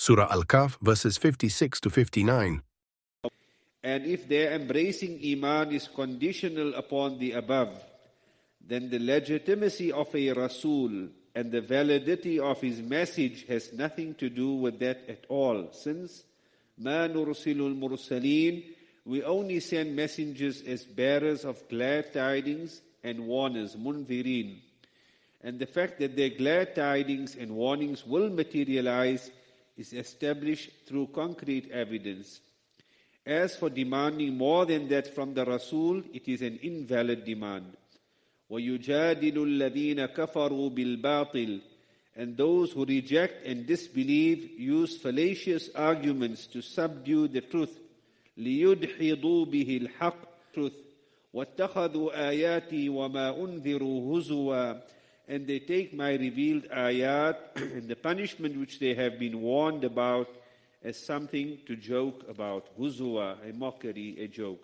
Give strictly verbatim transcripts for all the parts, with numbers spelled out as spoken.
Surah Al-Kahf, verses fifty-six to fifty-nine. And if their embracing Iman is conditional upon the above, then the legitimacy of a Rasul and the validity of his message has nothing to do with that at all, since مَا نُرْسِلُ الْمُرْسَلِينَ, we only send messengers as bearers of glad tidings and warners, munzirin. And the fact that their glad tidings and warnings will materialize is established through concrete evidence. As for demanding more than that from the Rasul, it is an invalid demand. وَيُجَادِلُ الَّذِينَ كَفَرُوا بِالْبَاطِلِ, and those who reject and disbelieve use fallacious arguments to subdue the truth. لِيُدْحِضُوا بِهِ الْحَقِّ, truth. وَاتَّخَذُوا آيَاتِي وَمَا أُنذِرُوا هُزُوًا, and they take my revealed ayat and the punishment which they have been warned about as something to joke about. Huzwa, a mockery, a joke.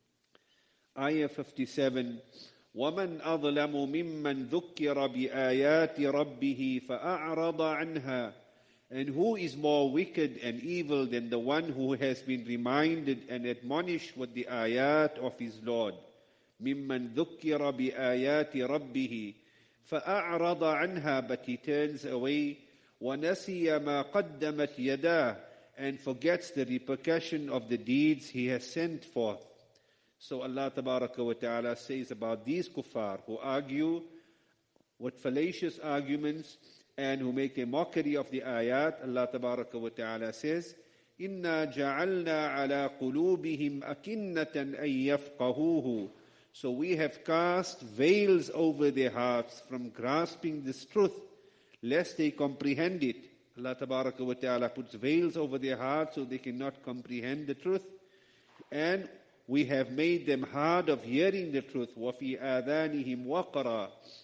Ayah fifty-seven. وَمَنْ أَظْلَمُ مِمَّنْ ذُكِّرَ بِآيَاتِ رَبِّهِ فَأَعْرَضَ عَنْهَا, and who is more wicked and evil than the one who has been reminded and admonished with the ayat of his Lord? مِمَّنْ ذُكِّرَ بِآيَاتِ رَبِّهِ فَأَعْرَضَ عَنْهَا, but he turns away. وَنَسِيَ مَا قَدَّمَتْ يَدَاهُ, and forgets the repercussion of the deeds he has sent forth. So Allah Tabaraka wa Ta'ala says about these kuffar who argue with fallacious arguments and who make a mockery of the ayat, Allah Tabaraka wa Ta'ala says, إِنَّا جَعَلْنَا عَلَى قُلُوبِهِمْ أَكِنَّةً أَن يَفْقَهُوهُ, so we have cast veils over their hearts from grasping this truth, lest they comprehend it. Allah Tabaraka wa Ta'ala puts veils over their hearts so they cannot comprehend the truth. And we have made them hard of hearing the truth. وَفِي آذَانِهِمْ وَقْرًا,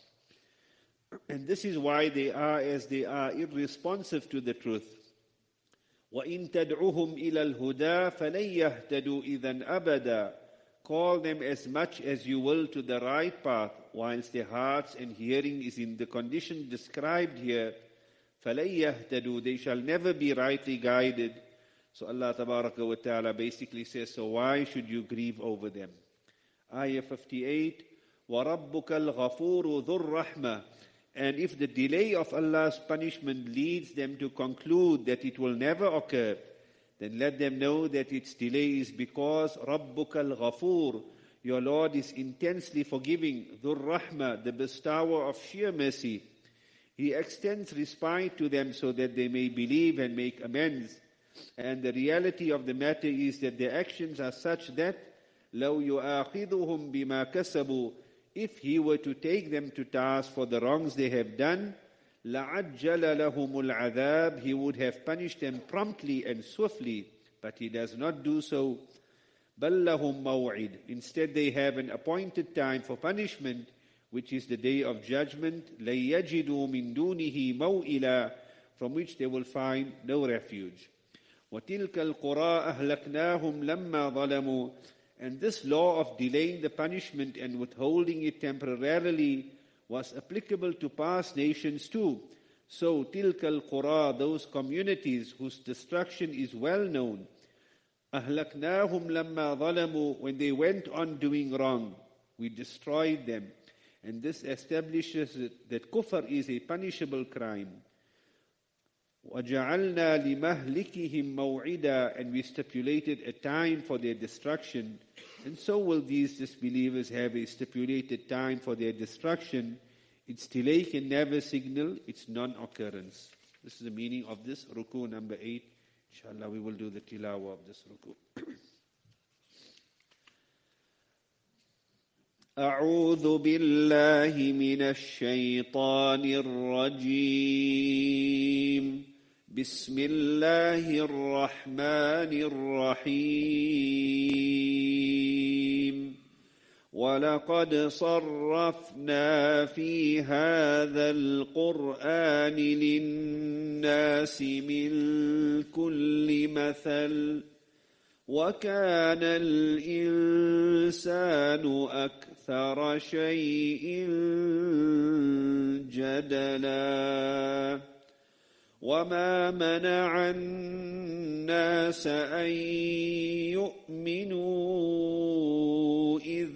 and this is why they are as they are, irresponsive to the truth. وَإِن تَدْعُهُمْ إِلَى الْهُدَى فَلَن يَهْتَدُوا إِذًا أَبَدًا, call them as much as you will to the right path, whilst their hearts and hearing is in the condition described here. فَلَن يَهْتَدُوا, they shall never be rightly guided. So Allah Tabaraka wa Ta'ala basically says, so why should you grieve over them? Ayah fifty-eight. وَرَبُّكَ الْغَفُورُ ذُو الرَّحْمَةِ, and if the delay of Allah's punishment leads them to conclude that it will never occur, then let them know that its delay is because رَبُّكَ الْغَفُورُ, your Lord is intensely forgiving, ذُو الرَّحْمَةِ, the bestower of sheer mercy. He extends respite to them so that they may believe and make amends. And the reality of the matter is that their actions are such that لَوْ يُؤَاخِذُهُمْ بِمَا كَسَبُوا, if He were to take them to task for the wrongs they have done, لَعَجَّلَ لَهُمُ الْعَذَابِ, He would have punished them promptly and swiftly, but He does not do so. بَلْ لَهُمْ مَوْعِدٌ, instead they have an appointed time for punishment, which is the day of judgment. لَن يَجِدُوا مِن دُونِهِ مَوْئِلًا, from which they will find no refuge. وَتِلْكَ الْقُرَىٰ أَهْلَكْنَاهُمْ لَمَّا ظَلَمُوا, and this law of delaying the punishment and withholding it temporarily was applicable to past nations too. So, تِلْكَ الْقُرَىٰ, those communities whose destruction is well known, أَهْلَكْنَاهُمْ لَمَّا ظَلَمُوا, when they went on doing wrong, we destroyed them. And this establishes that kufr is a punishable crime. وَجَعَلْنَا لِمَهْلِكِهِمْ مَوْعِدًا, and we stipulated a time for their destruction. And so will these disbelievers have a stipulated time for their destruction. Its delay can never signal its non-occurrence. This is the meaning of this ruku number eight. Inshallah, we will do the tilawah of this ruku. أعوذ بالله من الشيطان الرجيم. بسم الله الرحمن الرحيم. ولقد صرفنا في هذا القرآن للناس من كل مثل وكان الإنسان أكثر شيء جدلا وما منع الناس أن يؤمنوا إذ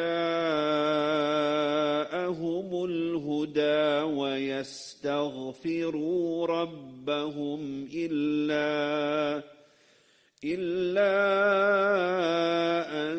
جاءهم الهدى ويستغفروا ربهم إلا إلا أن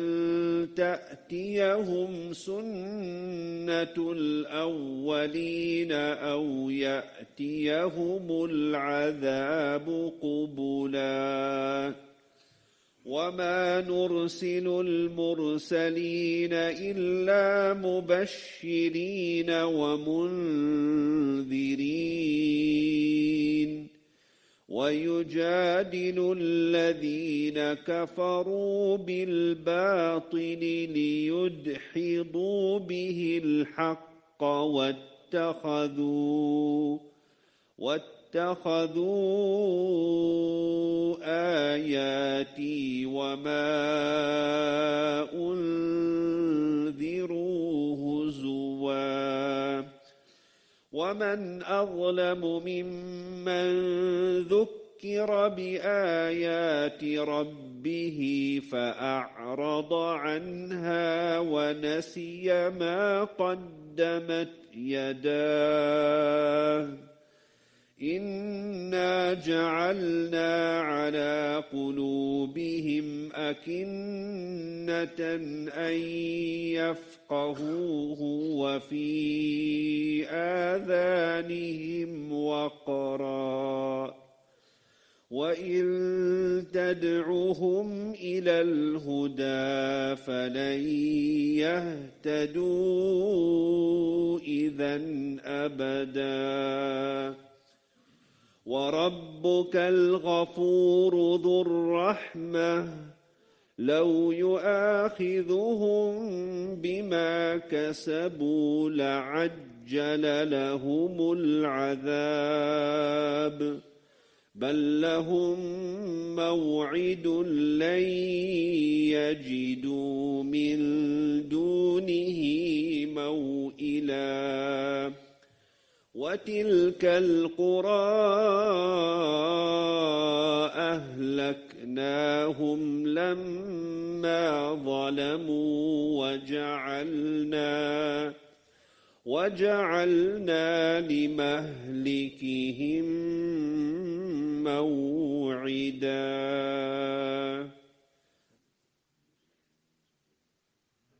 تأتيهم سنة الأولين أو يأتيهم العذاب قبلا وما نرسل المرسلين إلا مبشرين ومنذرين ويجادل الذين كفروا بالباطل ليدحضوا به الحق واتخذوا واتخذوا آياتي وما أنذروا هزوا ومن أظلم ممن ذكر بآيات ربه فأعرض عنها ونسي ما قدمت يداه إنا جعلنا على قلوبهم أكنة أن يفقهوه وفي آذانهم وقرا وإن تدعهم إلى الهدى فلن يهتدوا إذا أبدا وربك الغفور ذو الرحمة لو يؤاخذهم بما كسبوا لعجل لهم العذاب بل لهم موعد لن يجدوا من دونه موئلا وتلك القرى أهلكناهم لما ظلموا وجعلنا وجعلنا لمهلكهم موعدا